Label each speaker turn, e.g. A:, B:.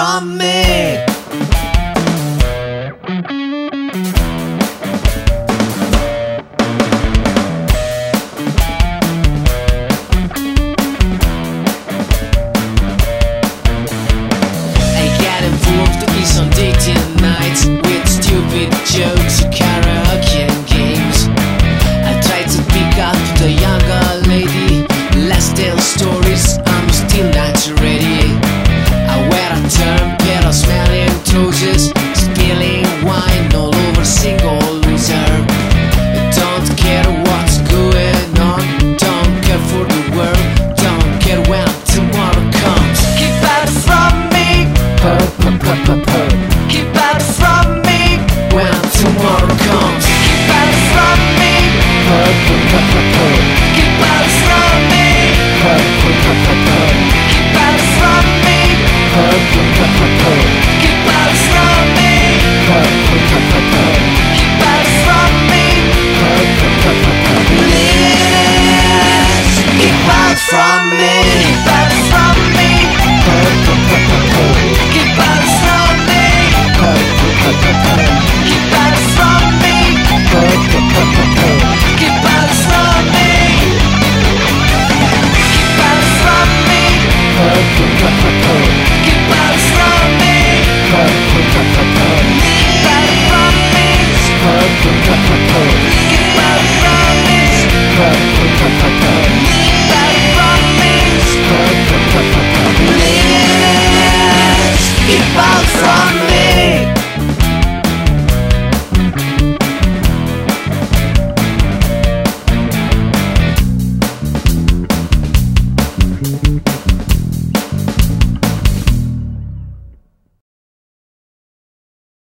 A: from me. On dating nights with stupid jokes, karaoke and games. I try to pick up the younger lady, let's tell stories, I'm still not ready. I wear a term pair of smelling trousers, spilling wine all over single loser. Don't care what's going on, don't care for the world, don't care when tomorrow comes. Keep out from me, keep out from me when tomorrow comes.